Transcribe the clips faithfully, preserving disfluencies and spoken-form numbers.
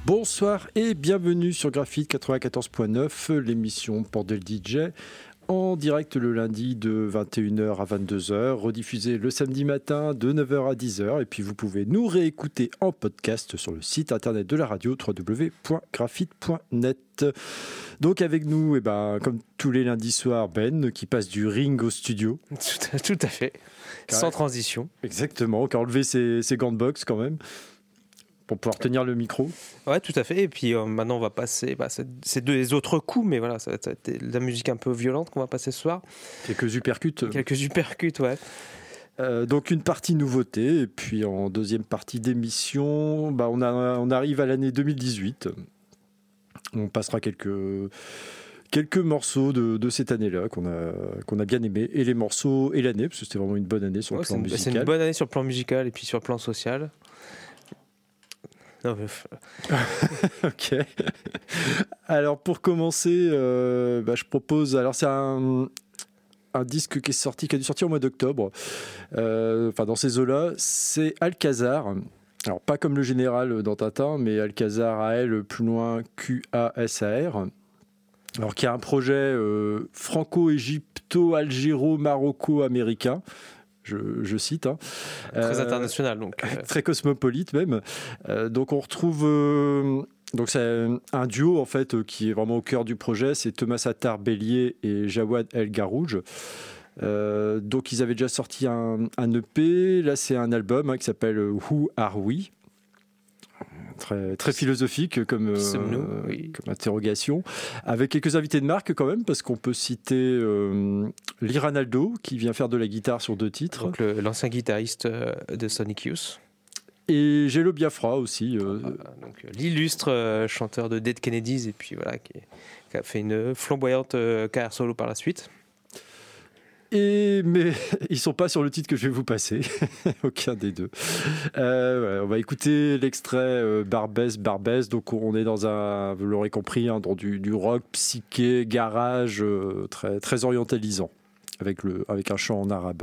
Bonsoir et bienvenue sur Graphite quatre-vingt-quatorze point neuf, l'émission Bordel D J, en direct le lundi de vingt et une heures à vingt-deux heures, rediffusé le samedi matin de neuf heures à dix heures, et puis vous pouvez nous réécouter en podcast sur le site internet de la radio w w w point graphite point net. Donc avec nous, eh ben, comme tous les lundis soirs, Ben, qui passe du ring au studio. Tout à, tout à fait, Car sans transition. Exactement, qui a enlevé ses, ses gants de boxe quand même, pour pouvoir tenir le micro. Ouais, tout à fait. Et puis euh, maintenant, on va passer. Bah, c'est, c'est deux autres coups, mais voilà, ça va être de la musique un peu violente qu'on va passer ce soir. Quelques uppercuts. Quelques uppercuts, ouais. Euh, donc une partie nouveauté, et puis en deuxième partie d'émission, bah, on, a, on arrive à l'année deux mille dix-huit. On passera quelques, quelques morceaux de, de cette année-là qu'on a, qu'on a bien aimé, et les morceaux et l'année, parce que c'était vraiment une bonne année sur le ouais, plan c'est une, musical. C'est une bonne année sur le plan musical et puis sur le plan social. Non, mais... Ok. Alors pour commencer, euh, bah, je propose. Alors c'est un, un disque qui est sorti, qui a dû sortir au mois d'octobre. Euh, enfin dans ces eaux-là, c'est Alcazar. Alors pas comme le général dans Tintin, mais Alcazar A L plus loin Q A S A R. Alors qui a un projet euh, franco-égypto-algéro-maroco-américain. Je, je cite. Hein. Très euh, international, donc. Très cosmopolite même. Euh, donc on retrouve... Euh, donc c'est un duo en fait euh, qui est vraiment au cœur du projet. C'est Thomas Attar Bélier et Jawad El Garouj. Euh, donc ils avaient déjà sorti un, un E P. Là c'est un album hein, qui s'appelle Who Are We ? Très, très philosophique comme, euh, oui. comme interrogation, avec quelques invités de marque quand même, parce qu'on peut citer euh, Lee Ranaldo qui vient faire de la guitare sur deux titres. Donc le, l'ancien guitariste de Sonic Youth. Et Jello Biafra aussi. Euh... Ah, donc l'illustre euh, chanteur de Dead Kennedys, et puis voilà, qui, qui a fait une flamboyante euh, carrière solo par la suite. Et, mais ils sont pas sur le titre que je vais vous passer, aucun des deux. Euh, ouais, on va écouter l'extrait euh, Barbès, Barbès. Donc on est dans un, vous l'aurez compris, hein, dans du, du rock psyché, garage, euh, très, très orientalisant, avec, le, avec un chant en arabe.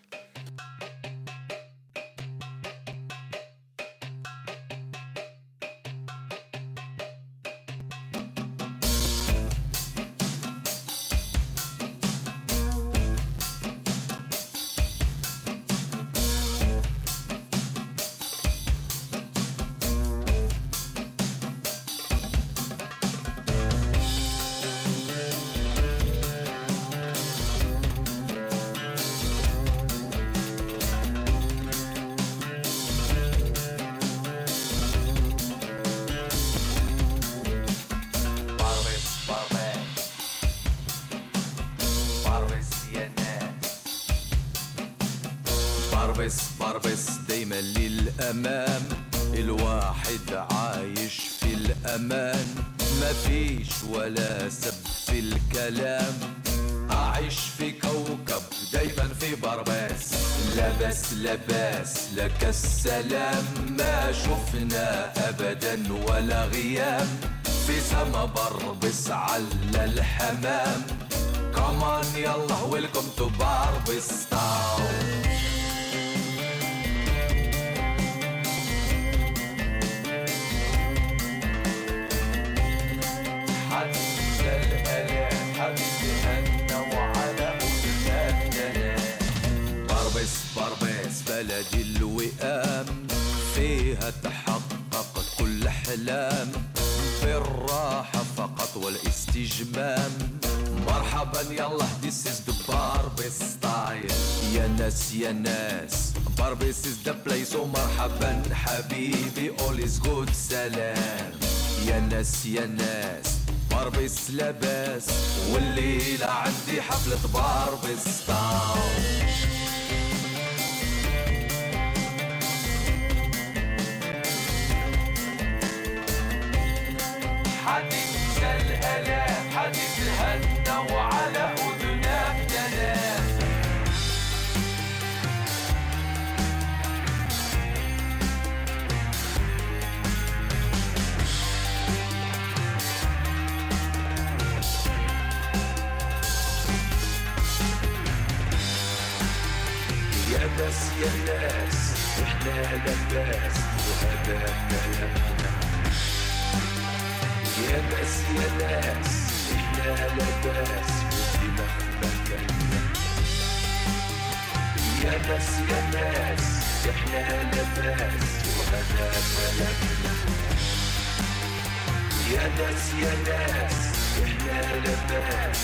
لباس لك السلام ما شفنا أبدا ولا غيام في سما بربس على الحمام كمان يلا ويلكم تو باربس تاون بلد الوئام فيها تحقق كل أحلام بالراحة فقط والاستجمام مرحبا يلا this is the Barbie style يا ناس يا ناس Barbie is the place ومرحبا حبيبي all is good سلام يا ناس يا ناس باربي لباس والليلة عندي حفلة باربي ستايل حديث الهلا حديث الهنا وعلى أذنك دلال يا ناس يا ناس احنا لباس وهذا كلامنا يا ناس يا ناس احنا لاباس ودي مهما كان يا ناس يا ناس احنا لاباس وهذا بلدنا يا ناس يا ناس احنا لاباس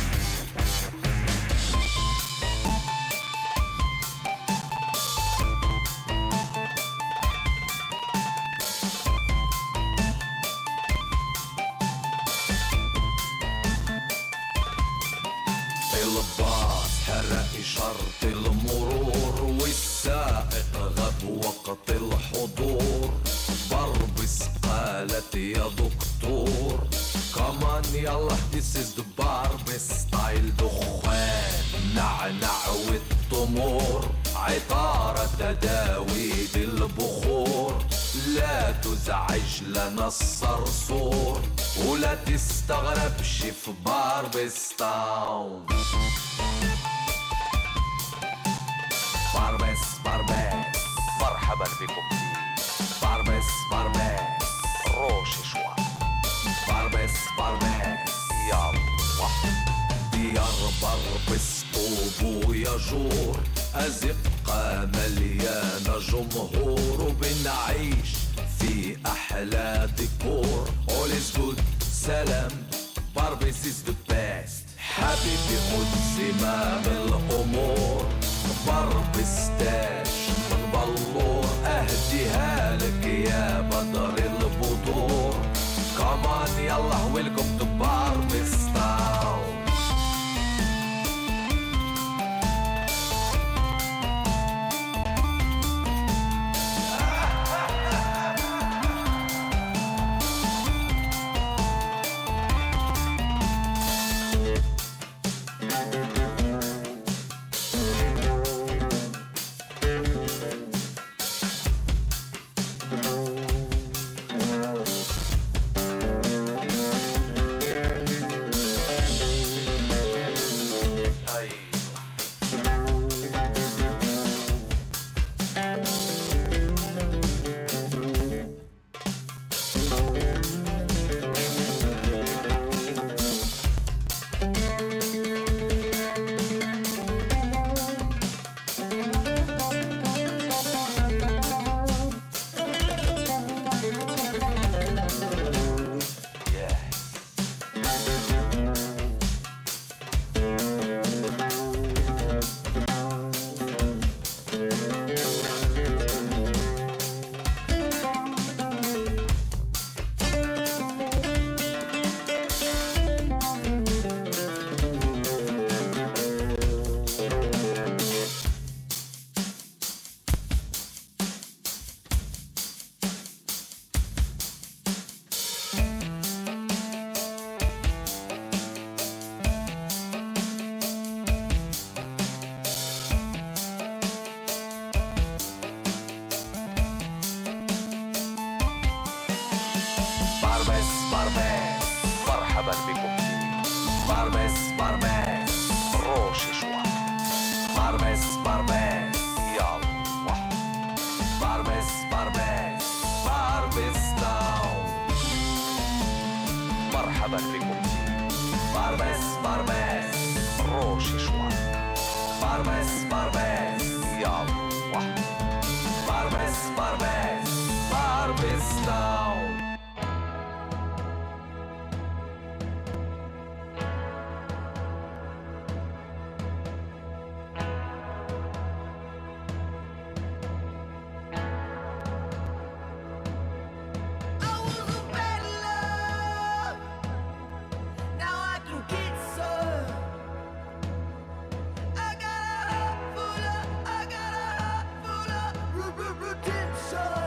الباص حرق شرط المرور والسائق غاب وقت الحضور بربس قالت يا دكتور كمان يلا this is the Barbie style دخان نعنع والتمور عطارة تداويد البخور لا تزعج لنا الصرصور ولا تستغربش في باربستاون باربس باربس مرحبا بكم في باربس باربس روش شوى باربس باربس يلا ديار باربس طوب ويجور أزقة مليانة جمهور وبنعيش في أحلى ديكور all is good سلام باربس is the best حبيبي خد زمام الأمور باربس تاج من بلور أهديها لك يا بدر البدور كمان يلا welcome to باربس town Redemption.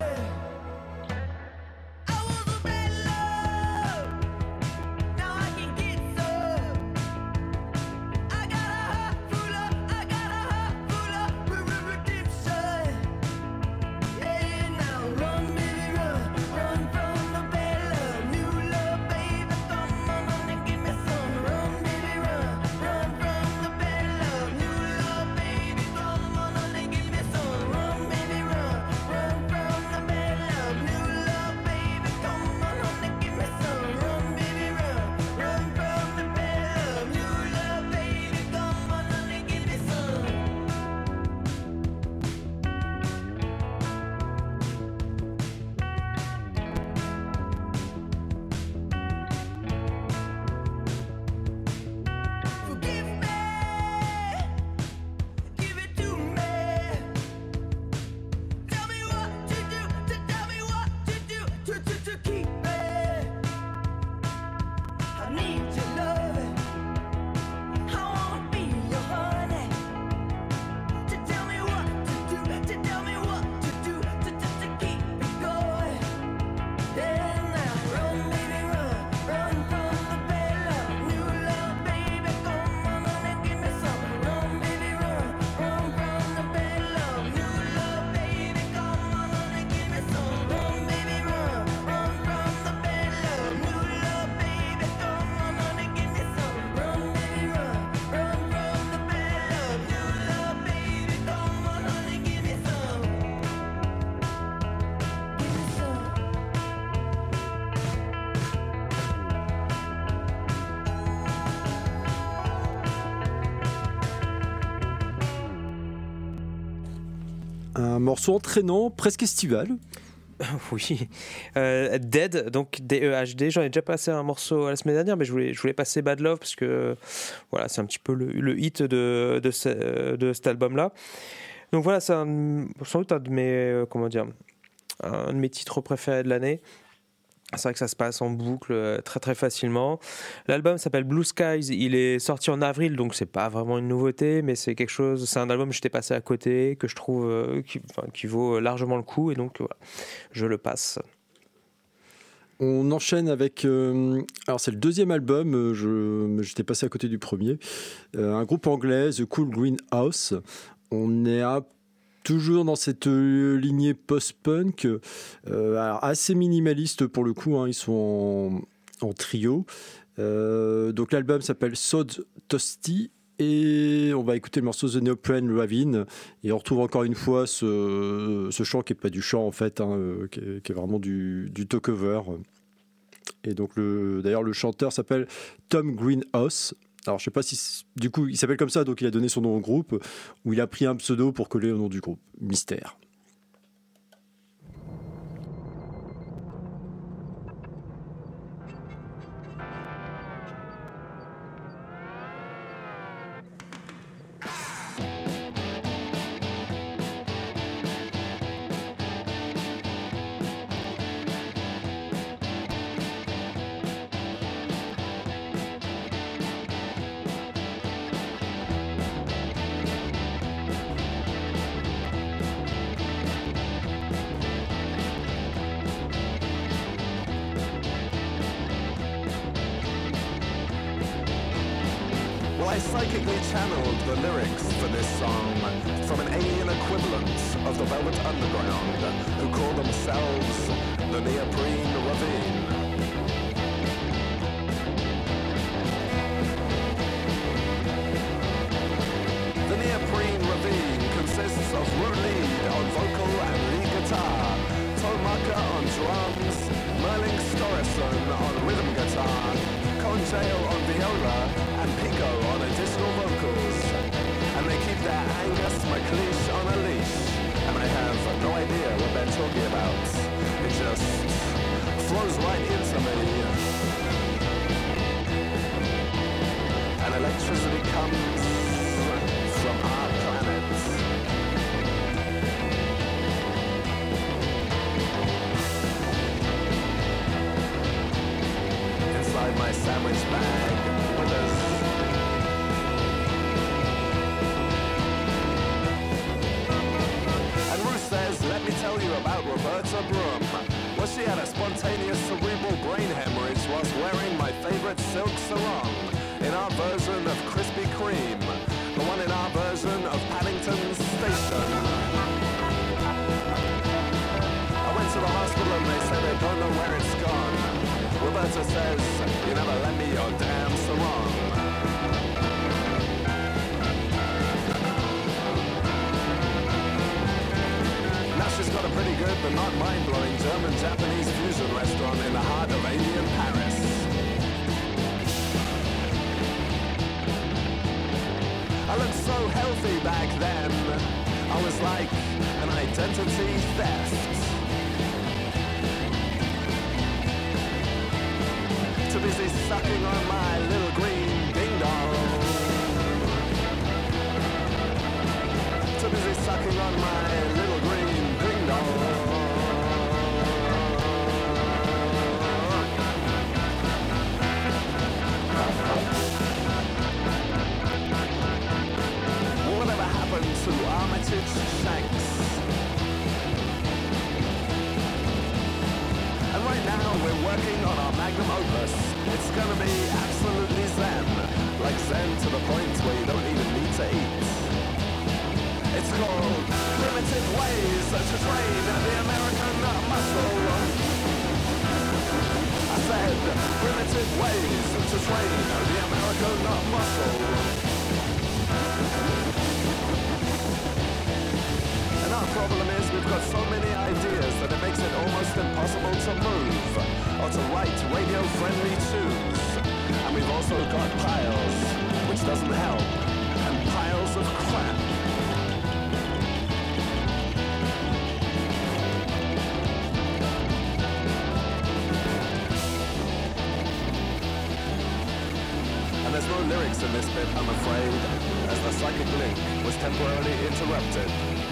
Un morceau entraînant, presque estival. Oui, euh, Dead, donc D E H D. J'en ai déjà passé un morceau la semaine dernière, mais je voulais, je voulais passer Bad Love parce que voilà, c'est un petit peu le, le hit de, de, ce, de cet album-là. Donc voilà, c'est un, sans doute un de mes, euh, comment dire, un de mes titres préférés de l'année. C'est vrai que ça se passe en boucle très très facilement. L'album s'appelle Blue Skies, il est sorti en avril, donc c'est pas vraiment une nouveauté, mais c'est quelque chose, c'est un album que j'étais passé à côté, que je trouve euh, qui, enfin, qui vaut largement le coup, et donc voilà, je le passe. On enchaîne avec, euh, alors c'est le deuxième album, je, j'étais passé à côté du premier, euh, un groupe anglais, The Cool Green House. On est à toujours dans cette lignée post-punk, euh, alors assez minimaliste pour le coup, hein, ils sont en, en trio. Euh, donc l'album s'appelle Sod Toasty et on va écouter le morceau The Neoprene Ravine. Et on retrouve encore une fois ce, ce chant qui n'est pas du chant en fait, hein, qui, est, qui est vraiment du, du talk-over. Et donc le, d'ailleurs le chanteur s'appelle Tom Greenhouse. Alors, je ne sais pas si... Du coup, il s'appelle comme ça, donc il a donné son nom au groupe, ou il a pris un pseudo pour coller au nom du groupe. Mystère. I psychically channeled the lyrics for this song from an alien equivalent of the Velvet Underground, who call themselves the Neoprene Ravine. The Neoprene Ravine consists of Ru Lead on vocal and lead guitar, Tomaka on drums, Merling Storison on rhythm guitar, Conjale on viola, and Pico on additional vocals. And they keep their Angus McLeish on a leash. And I have no idea what they're talking about. It just flows right into me. And electricity comes from our planet. Inside my sandwich bag withers. And Ruth says, let me tell you about Roberta Broom. Well, she had a spontaneous cerebral brain hemorrhage whilst wearing my favorite silk sarong in our version of Krispy Kreme, the one in our version of Paddington Station. I went to the hospital and they said they don't know where it's gone. Roberta says, you never lend me your damn sarong. Now she's got a pretty good but not mind-blowing German-Japanese fusion restaurant in the heart of alien Paris. I looked so healthy back then. I was like an identity theft. Too busy sucking on my little green ding dong. Too busy sucking on my little green ding dong. Whatever happened to Armitage Shanks? And right now we're working on our magnum opus. It's gonna be absolutely zen, like zen to the point where you don't even need to eat. It's called Primitive Ways to Train the American Muscle. I said primitive ways to train the American muscle. And our problem is we've got so many ideas that it makes it almost impossible to move or to write radio-friendly tunes. And we've also got piles, which doesn't help, and piles of crap. there's no lyrics in this bit, I'm afraid, as the psychic link was temporarily interrupted.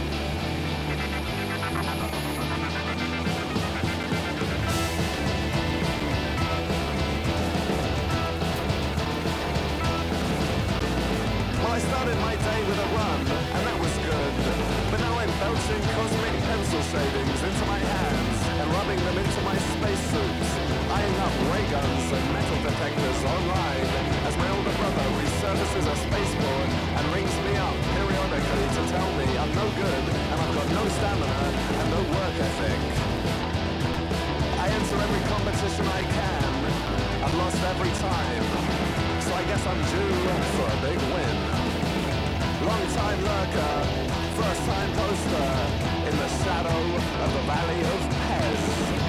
Well, I started my day with a run, and that was good. But now I'm belching cosmic pencil shavings into my hands and rubbing them into my spacesuits, eyeing up ray guns and metal detectors online as my older brother resurfaces a spaceport and rings me up periodically to tell me I'm no good and I've got no stamina and no work ethic. I enter every competition I can. I've lost every time, so I guess I'm due for a big win. Long time lurker, first time poster, in the shadow of the Valley of Pez.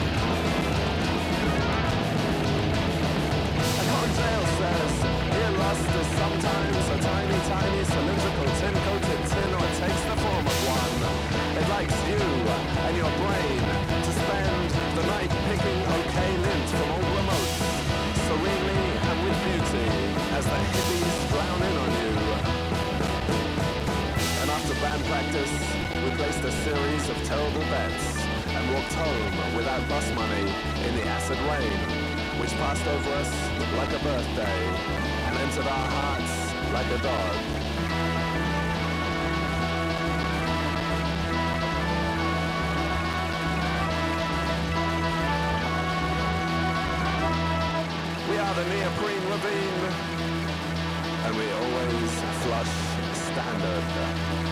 A cotton jail says, here lust is sometimes a tiny, tiny cylindrical tin-coated tin or it takes the form of one. It likes you and your brain to spend the night picking okay lint from old remotes, serenely and with beauty as the hippies drown in on you. After band practice, we placed a series of terrible bets and walked home without bus money in the acid rain, which passed over us like a birthday and entered our hearts like a dog. We are the Neoprene Ravine, and we always flush standard.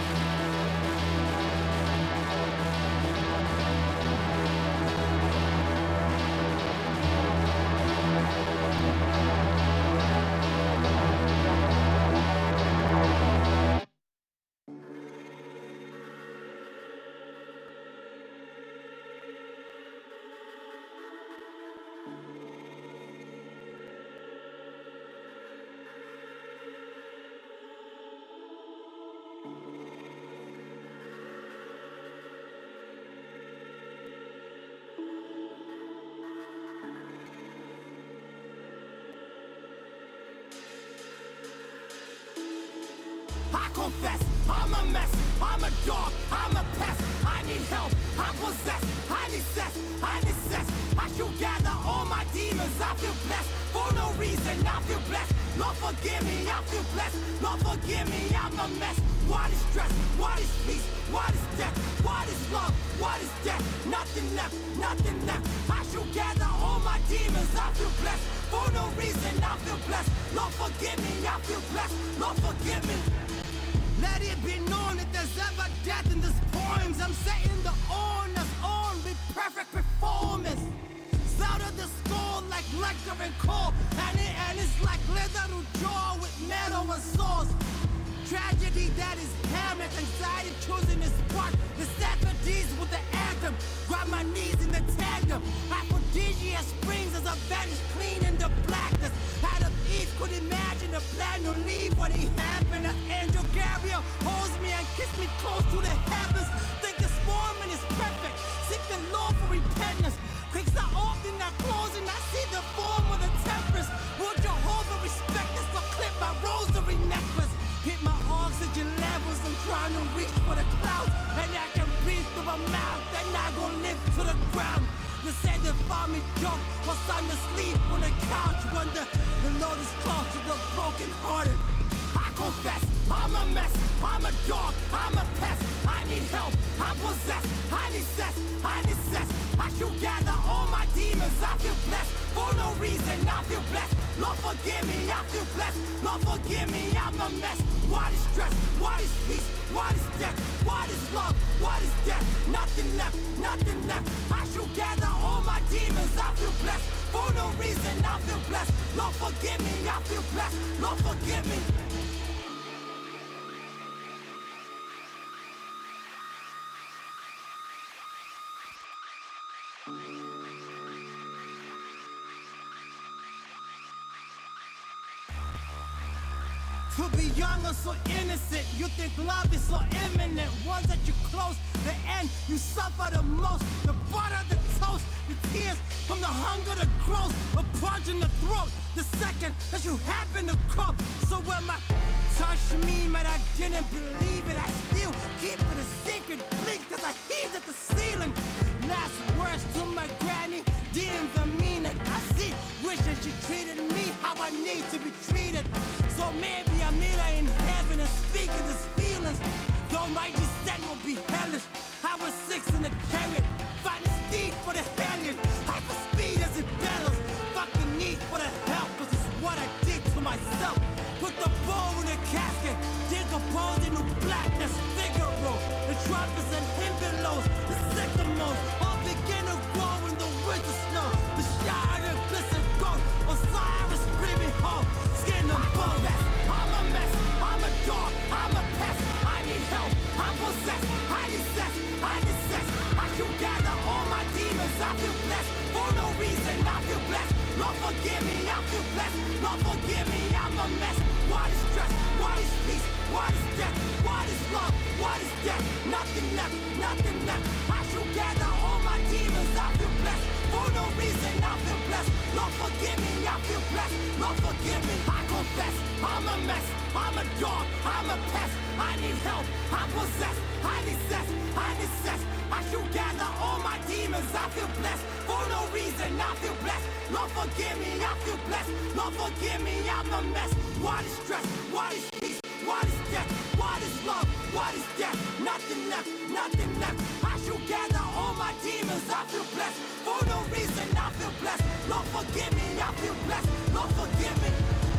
confess, I'm a mess, I'm a dog, I'm a pest, I need help, I'm possessed, I need cess, I need cess, I should gather all my demons, I feel blessed, for no reason, I feel blessed, Lord forgive me, I feel blessed, Lord forgive me, I'm a mess, what is stress, what is peace, what is death, what is love, what is death, nothing left, nothing left, I should gather all my demons, I feel blessed, for no reason, I feel blessed, Lord forgive me, I feel blessed, Lord forgive me. Let it be known that there's ever death in these poems. I'm setting the owners on with perfect performance. Out of the skull like liquor and coal, and, it, and it's like leather to jaw with metal and sauce. Tragedy that is Hamlet, anxiety choosing its part. The sacramenties with the anthem, grab my knees in the tandem. Aphrodisiac springs as I vanish clean in the blackness. Adam Eve could imagine the plan to leave when it happened. An angel Gabriel holds me and kisses me close to the heavens. Think this moment is perfect. Seek the Lord for repentance. Quakes are often not closing. I see the form of the tempest. Will Jehovah respect us or clip my rosary necklace? Hit my oxygen levels. I'm trying to reach for the clouds, and I can breathe through my mouth. Then I gon' live to the ground. You say they find me drunk or sound asleep on the couch. Wonder the Lord is close to the broken hearted. I confess, I'm a mess, I'm a dog, I'm a pest. I need help, I'm possessed, I need cess, I need cess. I should gather all my demons, I feel blessed. For no reason, I feel blessed. Lord forgive me, I feel blessed. Lord forgive me, I'm a mess. What is stress? What is peace? What is death? What is love? What is death? Nothing left, nothing left. I should gather all my demons, I feel blessed. For no reason, I feel blessed. Lord forgive me, I feel blessed. Lord forgive me. To be young or so innocent, you think love is so imminent. Ones that you close, the end, you suffer the most. The butter, the toast, the tears from the hunger, the growth, a punch in the throat. the second that you happen to come. So when my touch me, but I didn't believe it, I still keep it a secret, blink, cause I heaved at the ceiling. Last words to my granny, didn't even mean it. I see, wishing she treated me how I need to be treated. So maybe I meet her in heaven and speaking these feelings. Though my descent will be hellish. I was six in the chariot, fighting Steve for the hellion. Hyper speed as it battles, fucking need for the help, cause it's what I did to myself. Put the bow in the casket, decomposed into blackness, Figaro. The trumpets and himbelows, the sycamores, all begin to grow in the winter snow. The shining glisten gold, Osiris screaming home, skin and bone. I'm a mess, I'm a dog, I'm a pest. I need help, I'm possessed, I need sex, I need sex. I should gather all my demons, I feel blessed. For no reason, I feel blessed. Lord forgive me, I feel blessed. Lord forgive me, I'm a mess. What is stress? What is peace? What is death? What is love? What is death? Nothing left, nothing left. I should gather all my demons, I feel blessed. For no reason, I feel blessed. Lord forgive me, I feel blessed. Lord forgive me, I confess. I'm a mess, I'm a dog, I'm a pest. I need help, I'm possessed. I need sex, I need sex. I should gather all my demons, I feel blessed. For no reason, I feel blessed. Lord forgive me, I feel blessed. Lord forgive me, I'm a mess. What is stress? What is peace? What is death? What is love? What is death? Nothing left, nothing left. I should gather all my demons, I feel blessed. For no reason, I feel blessed. Lord forgive me, I feel blessed. Lord forgive me.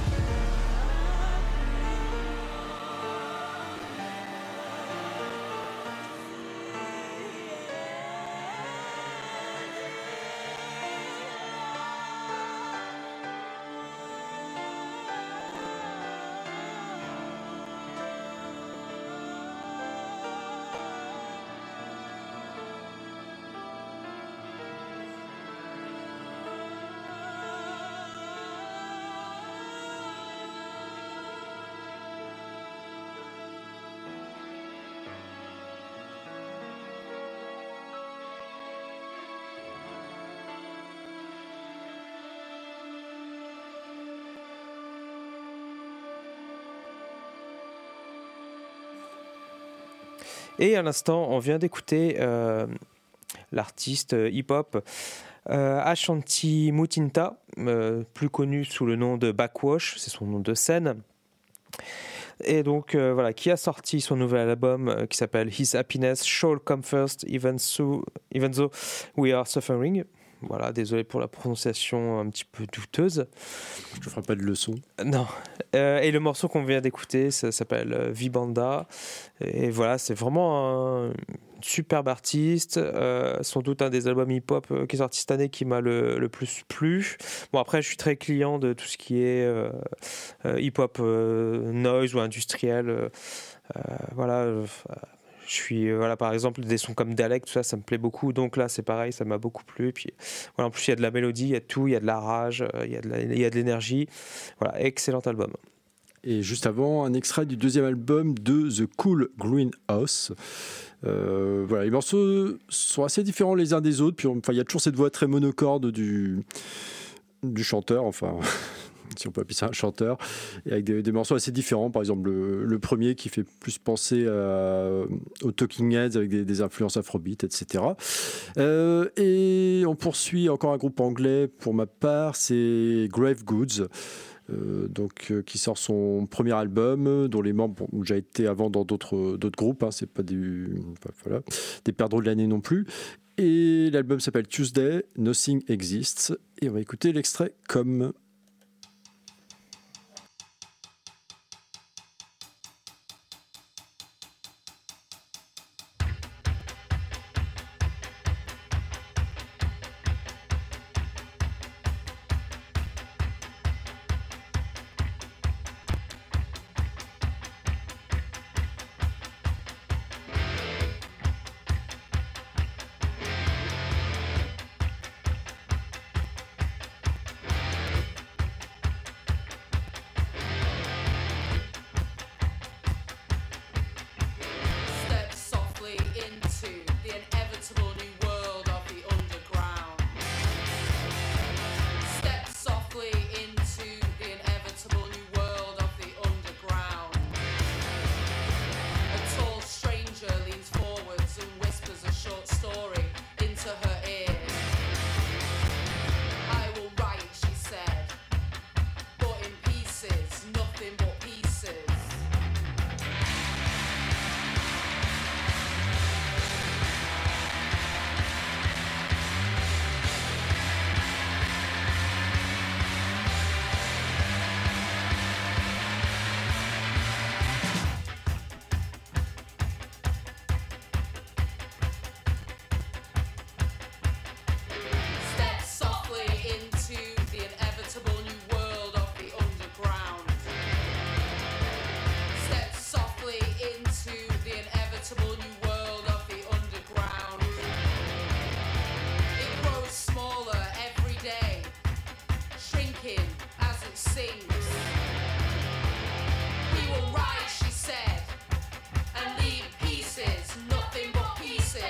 Et à l'instant, on vient d'écouter euh, l'artiste hip-hop euh, Ashanti Mutinta, euh, plus connu sous le nom de Backwash, c'est son nom de scène. Et donc, euh, voilà, qui a sorti son nouvel album euh, qui s'appelle His Happiness Shall Come First, even, so, even Though We Are Suffering. Voilà, désolé pour la prononciation un petit peu douteuse. Je ne ferai pas de leçon. Non. Euh, et le morceau qu'on vient d'écouter, ça s'appelle euh, Vibanda. Et voilà, c'est vraiment un superbe artiste. Euh, sans doute un des albums hip-hop euh, qui est sorti cette année qui m'a le, le plus plu. Bon, après, je suis très client de tout ce qui est euh, euh, hip-hop euh, noise ou industriel. Euh, voilà. Euh, Je suis, voilà, par exemple, des sons comme Dalek, tout ça, ça me plaît beaucoup. Donc là, c'est pareil, ça m'a beaucoup plu. Et puis, voilà, en plus, il y a de la mélodie, il y a tout, il y a de la rage, il y a de, la, il y a de l'énergie. Voilà, excellent album. Et juste avant, un extrait du deuxième album de The Cool Greenhouse. Euh, voilà, les morceaux sont assez différents les uns des autres. Puis, enfin, il y a toujours cette voix très monocorde du, du chanteur, enfin... si on peut appeler ça un chanteur, et avec des, des morceaux assez différents. Par exemple, le, le premier qui fait plus penser à, aux Talking Heads avec des, des influences afrobeat, et cetera. Euh, et on poursuit encore un groupe anglais, pour ma part, c'est Grave Goods. Euh, donc, euh, qui sort son premier album, dont les membres ont déjà été avant dans d'autres, d'autres groupes, hein, c'est pas des, enfin, voilà, des perdreaux de l'année non plus. Et l'album s'appelle Tuesday, Nothing Exists. Et on va écouter l'extrait Comme. him as it seems. We will ride, she said, and leave pieces, nothing but pieces.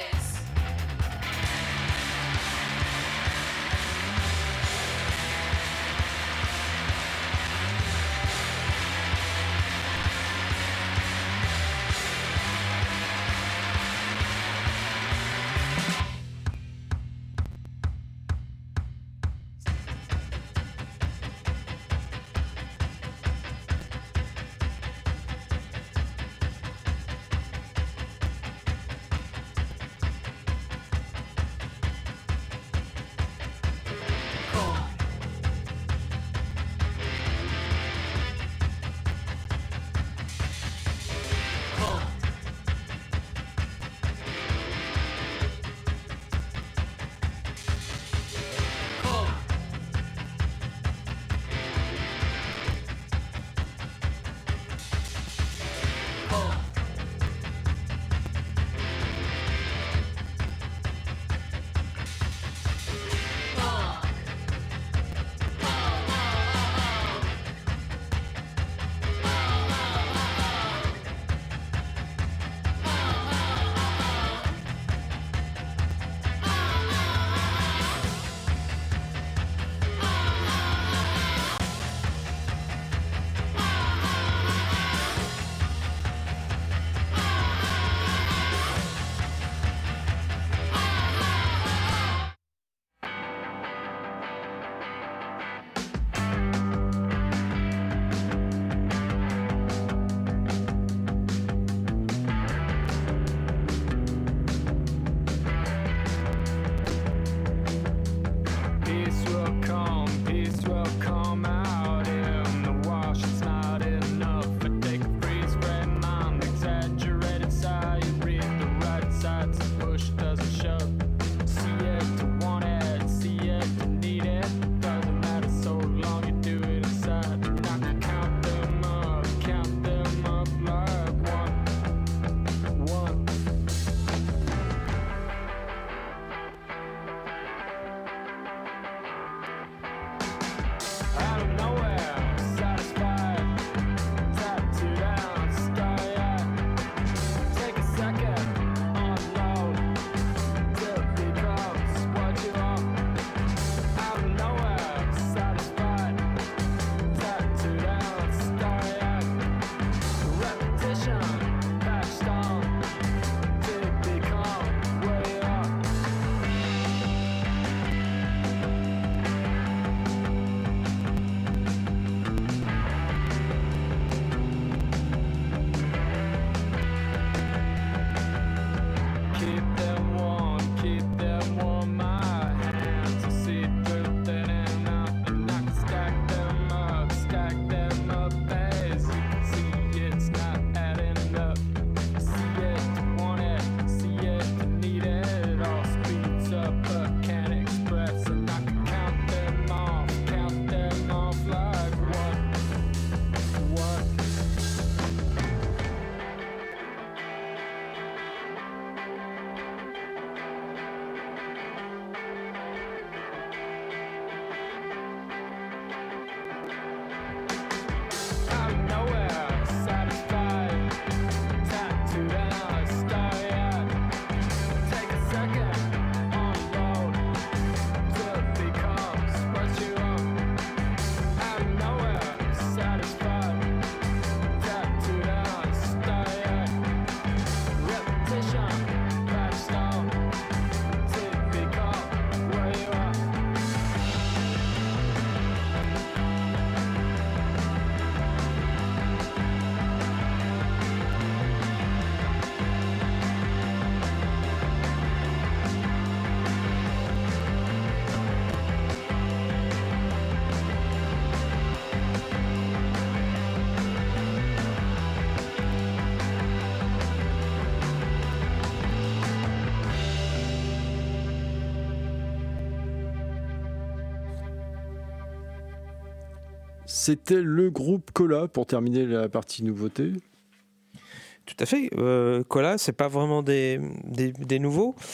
C'était le groupe Cola pour terminer la partie nouveauté. Tout à fait. Euh, Cola, c'est pas vraiment des, des, des nouveaux,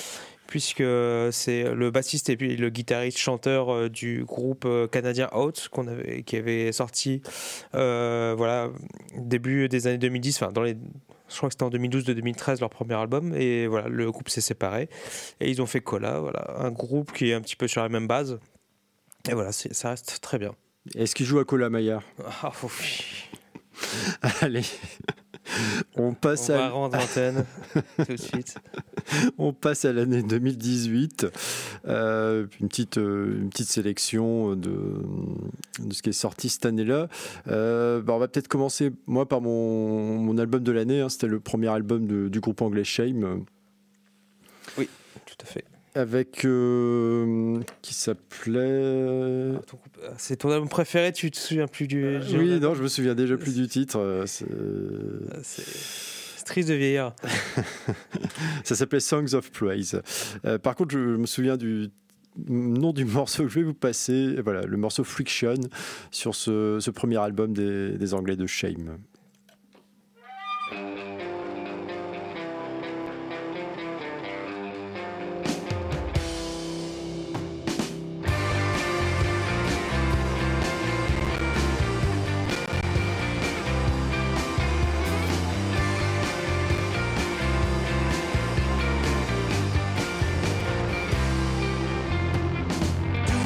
puisque c'est le bassiste et puis le guitariste chanteur euh, du groupe euh, canadien Out qu'on avait, qui avait sorti euh, voilà, début des années deux mille dix, enfin dans les, je crois que c'était en deux mille douze deux mille treize leur premier album, et voilà, le groupe s'est séparé et ils ont fait Cola, voilà, un groupe qui est un petit peu sur la même base, et voilà, c'est, ça reste très bien. Est-ce qu'il joue à Cola Maillard? Ah, oui. Allez, on passe on à... va rendre l'antenne tout de suite. On passe à l'année deux mille dix-huit. Euh, une, petite, euh, une petite sélection de, de ce qui est sorti cette année-là. Euh, bah on va peut-être commencer, moi, par mon, mon album de l'année. Hein. C'était le premier album de, du groupe anglais Shame. Oui, tout à fait. Avec... Euh, qui s'appelait... C'est ton album préféré, tu te souviens plus du... Euh, oui, non, je me souviens déjà plus du titre. C'est... C'est... c'est triste de vieillir. Ça s'appelait Songs of Praise. Euh, par contre, je me souviens du nom du morceau que je vais vous passer. Voilà, le morceau Friction sur ce, ce premier album des, des Anglais de Shame.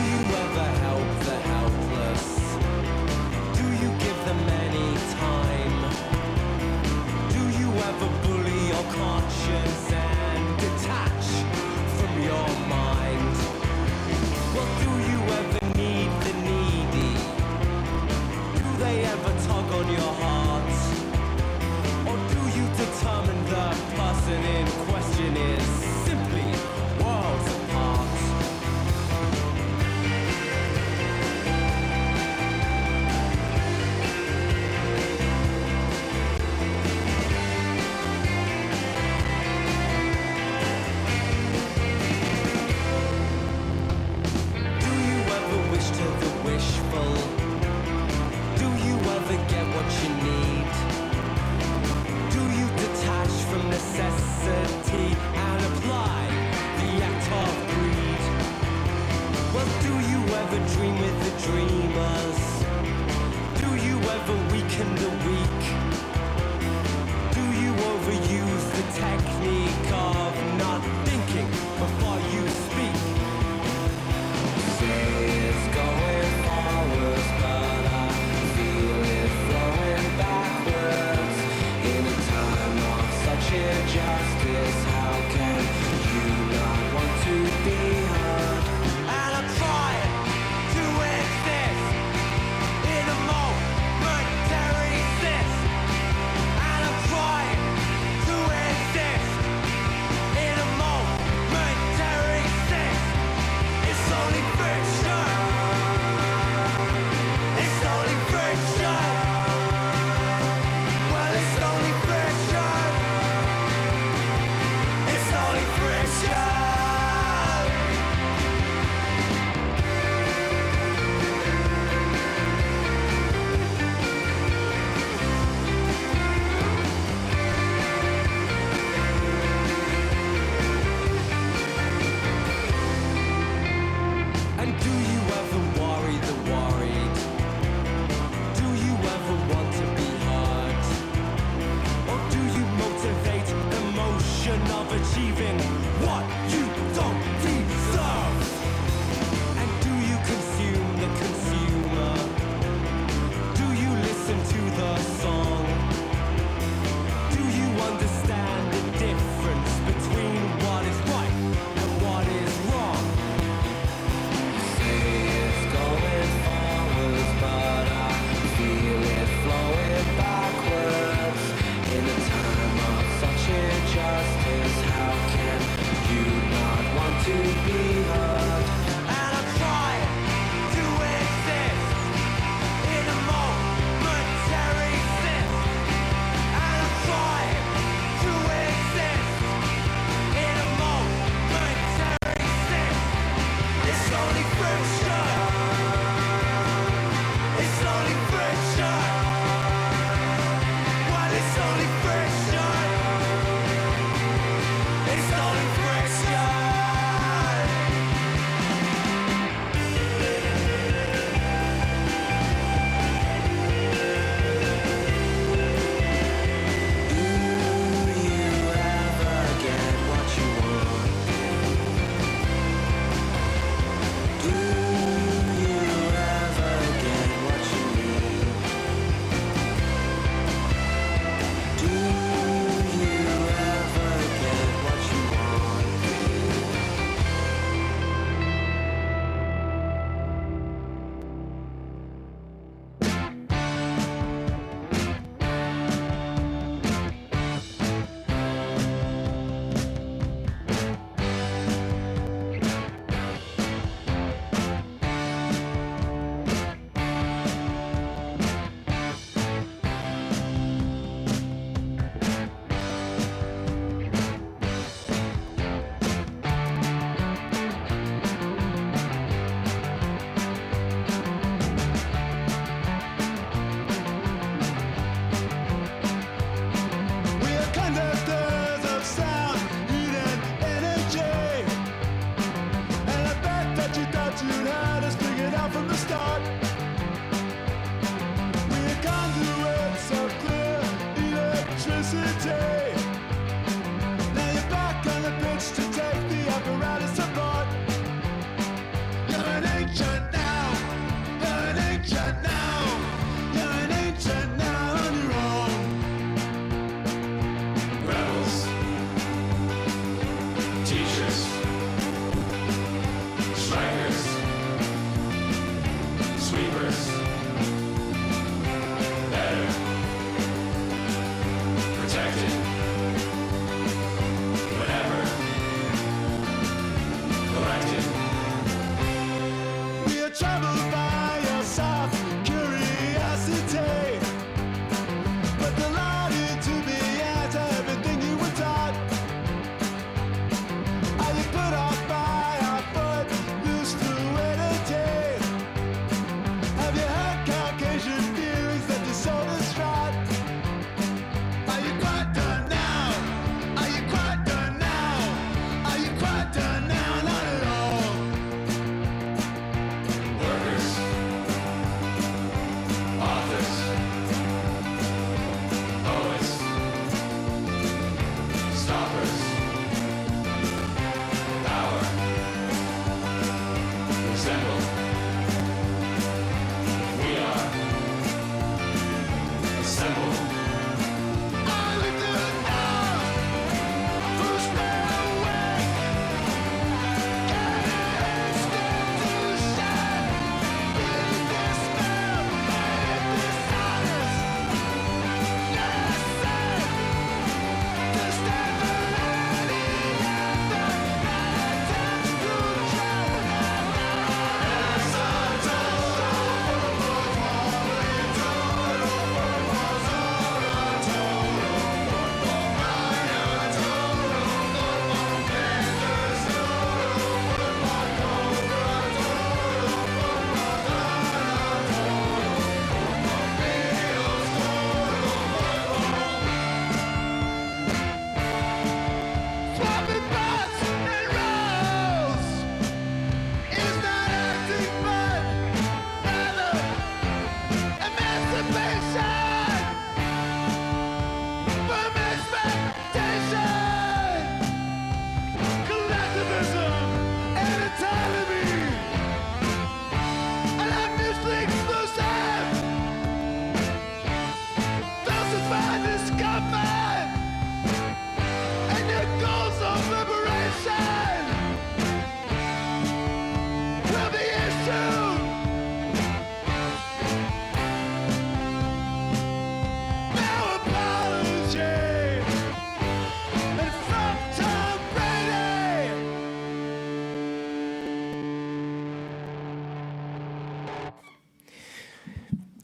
Do you give them any time?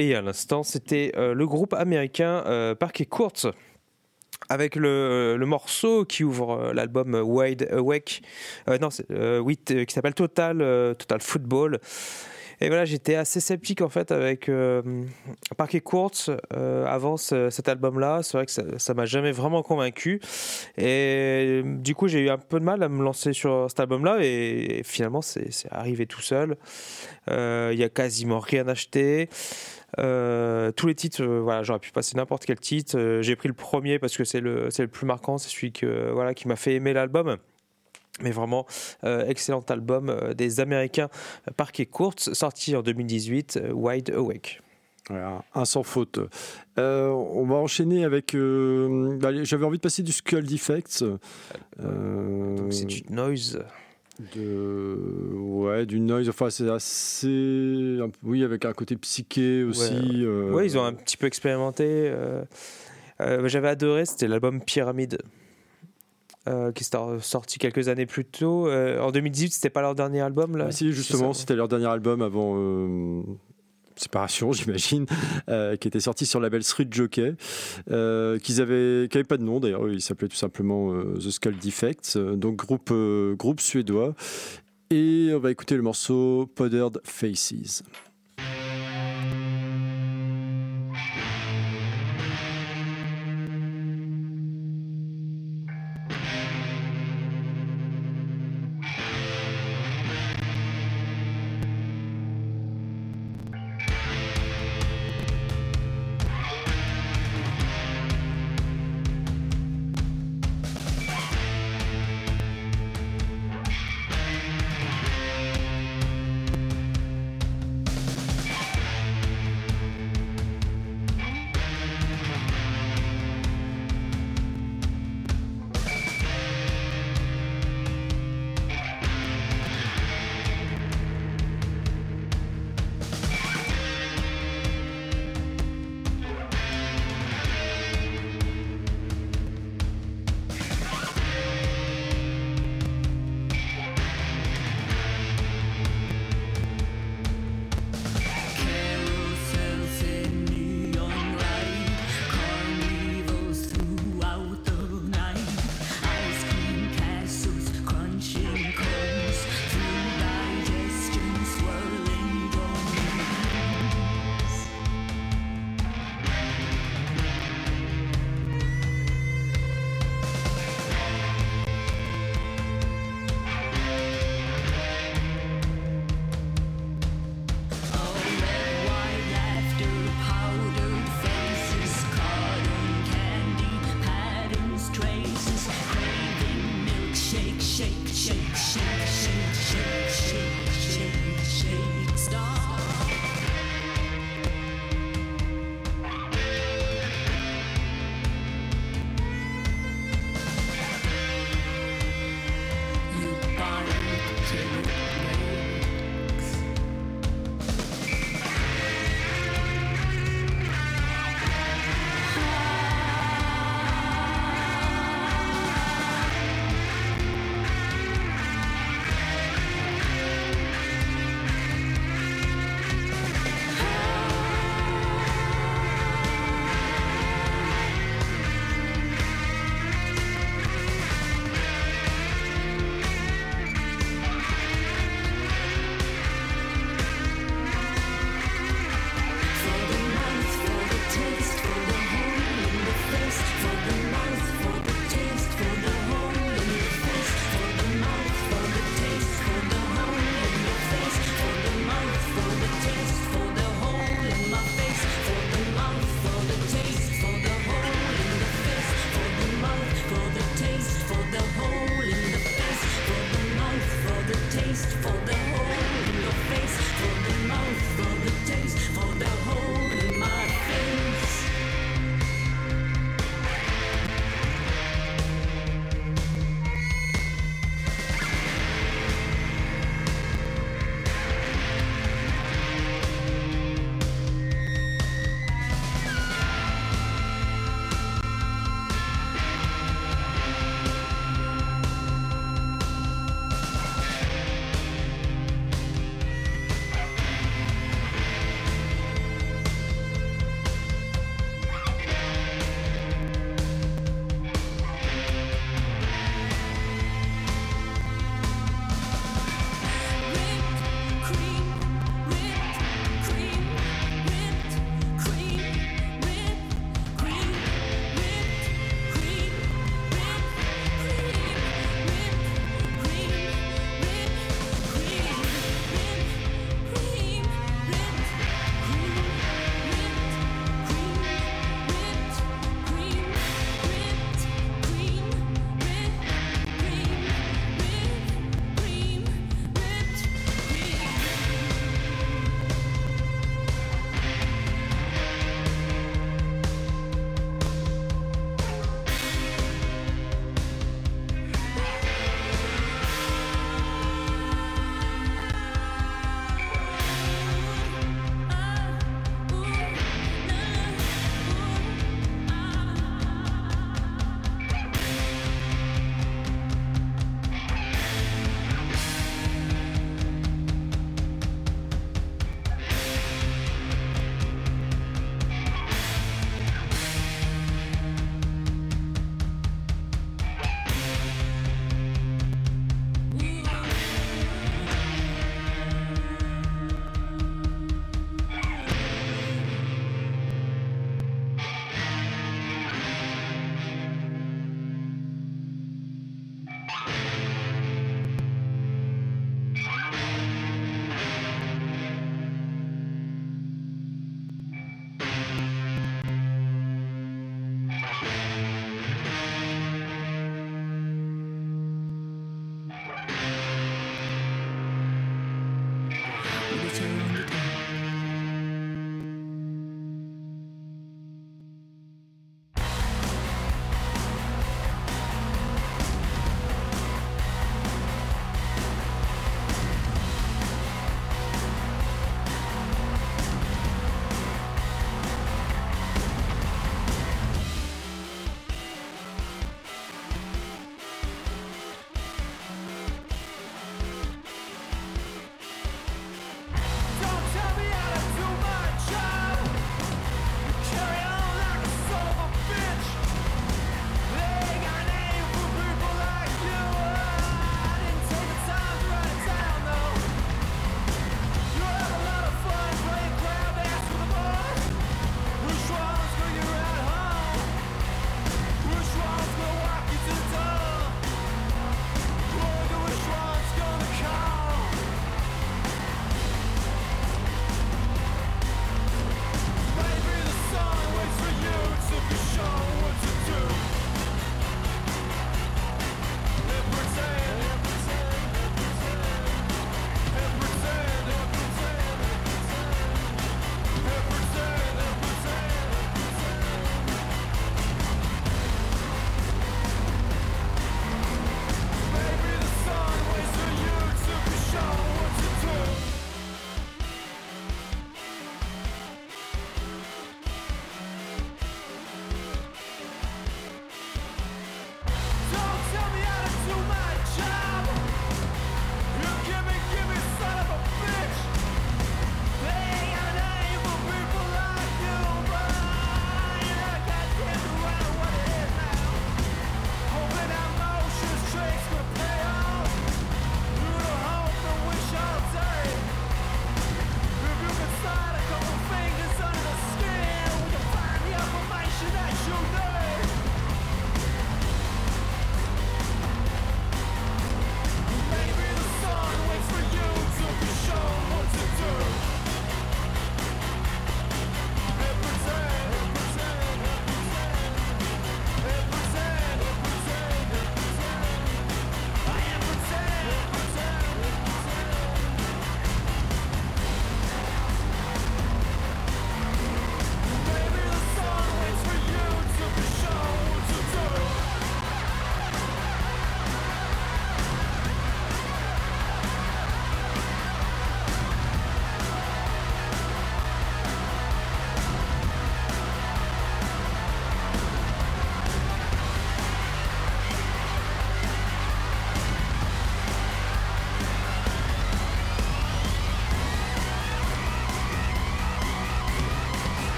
Et à l'instant, c'était euh, le groupe américain euh, Parquet Courts avec le, le morceau qui ouvre euh, l'album Wide Awake, euh, non, c'est, euh, oui, t- qui s'appelle Total, euh, Total Football. Et voilà, j'étais assez sceptique en fait avec euh, Parquet Courts euh, avant ce, cet album-là. C'est vrai que ça, ça m'a jamais vraiment convaincu. Et du coup, j'ai eu un peu de mal à me lancer sur cet album-là. Et, et finalement, c'est, c'est arrivé tout seul. Il euh, y a quasiment rien acheté. Euh, tous les titres, euh, voilà, j'aurais pu passer n'importe quel titre. Euh, j'ai pris le premier parce que c'est le, c'est le plus marquant, c'est celui que, voilà, qui m'a fait aimer l'album. Mais vraiment, euh, excellent album euh, des Américains euh, Parquet Courts, sorti en deux mille dix-huit, euh, Wide Awake. Voilà, un sans faute. Euh, on va enchaîner avec. Euh, bah, j'avais envie de passer du Skull Defects. Euh, Donc c'est du noise. De, ouais, du noise. Enfin, c'est assez. Oui, avec un côté psyché aussi. Ouais, euh, ouais ils ont un petit peu expérimenté. Euh, euh, j'avais adoré, c'était l'album Pyramide. Euh, qui est sorti quelques années plus tôt. Euh, en deux mille dix-huit, c'était pas leur dernier album là. Ah, si, justement, c'était leur dernier album avant euh, séparation, j'imagine, euh, qui était sorti sur le label Street Jockey, euh, qu'ils avaient, qui avait pas de nom d'ailleurs. Il s'appelait tout simplement euh, The Skull Defects, euh, donc groupe euh, groupe suédois. Et on va écouter le morceau Powdered Faces.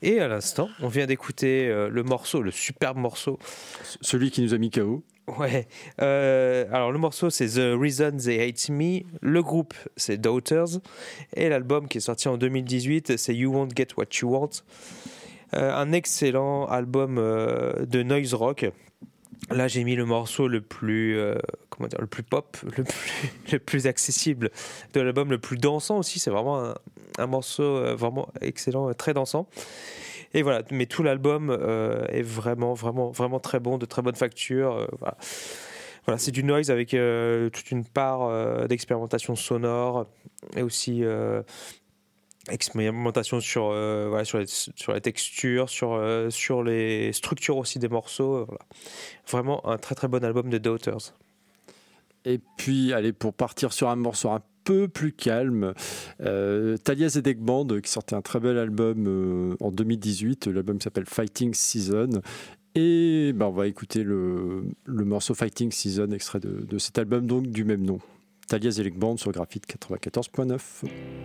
Et à l'instant, on vient d'écouter euh, le morceau, le superbe morceau. Celui qui nous a mis K O. Ouais. Euh, alors le morceau c'est The Reason They Hate Me. Le groupe c'est Daughters. Et l'album qui est sorti en deux mille dix-huit c'est You Won't Get What You Want. Euh, un excellent album euh, de noise rock. Là j'ai mis le morceau le plus euh, comment dire, le plus pop, le plus, le plus accessible de l'album, le plus dansant aussi. C'est vraiment un, un morceau euh, vraiment excellent, très dansant. Et voilà, mais tout l'album euh, est vraiment, vraiment, vraiment très bon, de très bonne facture. Euh, voilà. Voilà, c'est du noise avec euh, toute une part euh, d'expérimentation sonore et aussi euh, expérimentation sur, euh, voilà, sur, les, sur les textures, sur, euh, sur les structures aussi des morceaux. Euh, voilà. Vraiment un très très bon album de Daughters. Et puis, allez, pour partir sur un morceau un peu plus calme, euh, Thalia Zedek Band qui sortait un très bel album euh, en deux mille dix-huit. L'album s'appelle Fighting Season. Et ben, on va écouter le, le morceau Fighting Season, extrait de, de cet album donc du même nom. Thalia Zedek Band sur Graphite quatre-vingt-quatorze point neuf.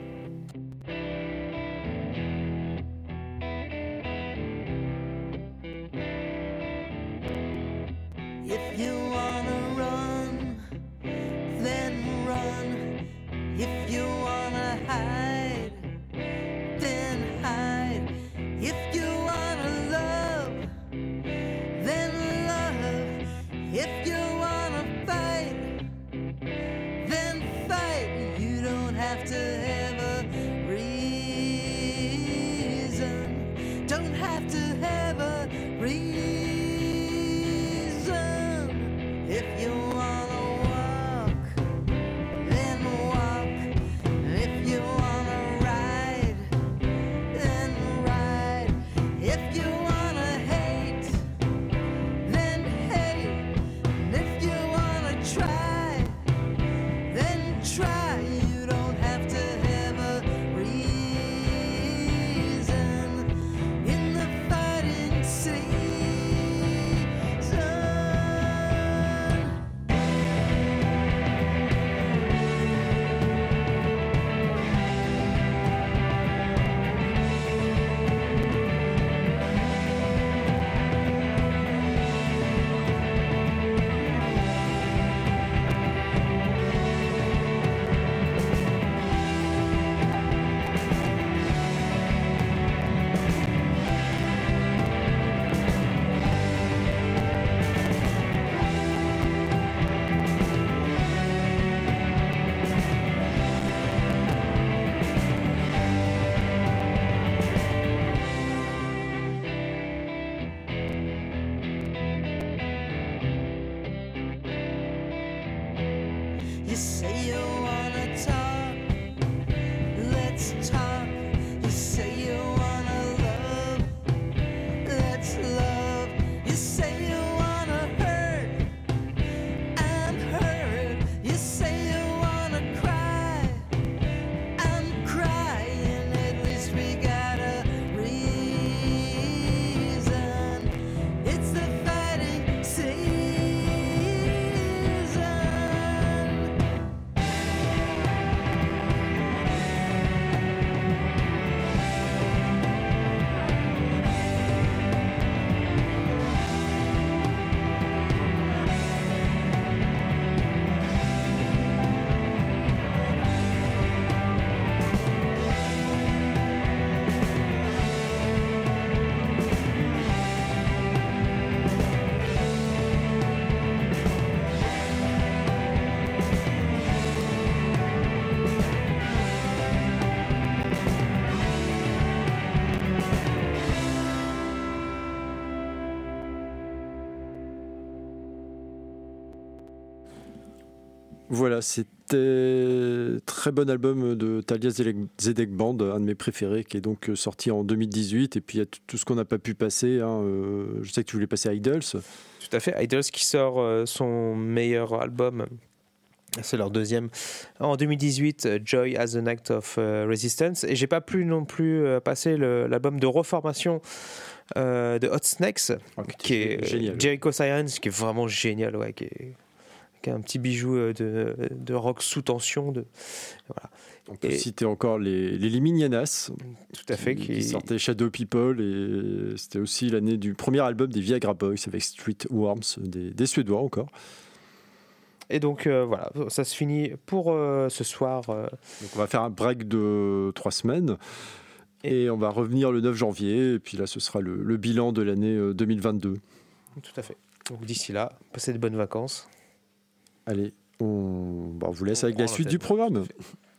If you wanna run, then run. If you wanna hide, then hide. If you wanna love, then love. If you wanna fight, then fight. You don't have to have a reason. Don't have to have a reason. If you wanna walk, then walk. If you wanna ride, then ride. If you wanna hate, then hate. And if you wanna try, then try. You don't have to have a reason in the fighting season. You say you wanna talk, let's talk. You say you wanna love, let's love. You say you wanna hurt, I'm hurt. You say you wanna cry, I'm crying. At least we got a reason. It's the fighting season. Voilà, c'était très bon album de Thalia Zedek Band, un de mes préférés, qui est donc sorti en deux mille dix-huit. Et puis il y a tout ce qu'on n'a pas pu passer. Hein. Euh, je sais que tu voulais passer Idols. Tout à fait. Idols qui sort euh, son meilleur album. C'est leur deuxième. En deux mille dix-huit, Joy as an Act of uh, Resistance. Et j'ai pas pu non plus euh, passer le, l'album de reformation euh, de Hot Snakes, Oh, qui est génial. Jericho Sirens, qui est vraiment génial, ouais, qui est, qui est un petit bijou euh, de, de rock sous tension. De, voilà. On peut Et- citer encore les, les Liminianas, Tout à fait. qui, Qui, qui sortaient Shadow People, et c'était aussi l'année du premier album des Viagra Boys avec Street Worms, des, des Suédois encore. Et donc euh, voilà, ça se finit pour euh, ce soir. euh, Donc on va faire un break de trois semaines. Et on va revenir le neuf janvier, et puis là ce sera le, le bilan de l'année euh, deux mille vingt-deux. Tout à fait. Donc d'ici là, passez de bonnes vacances. Allez, on, bah, on vous laisse On avec la prend suite l'antenne. du programme. Tout à fait.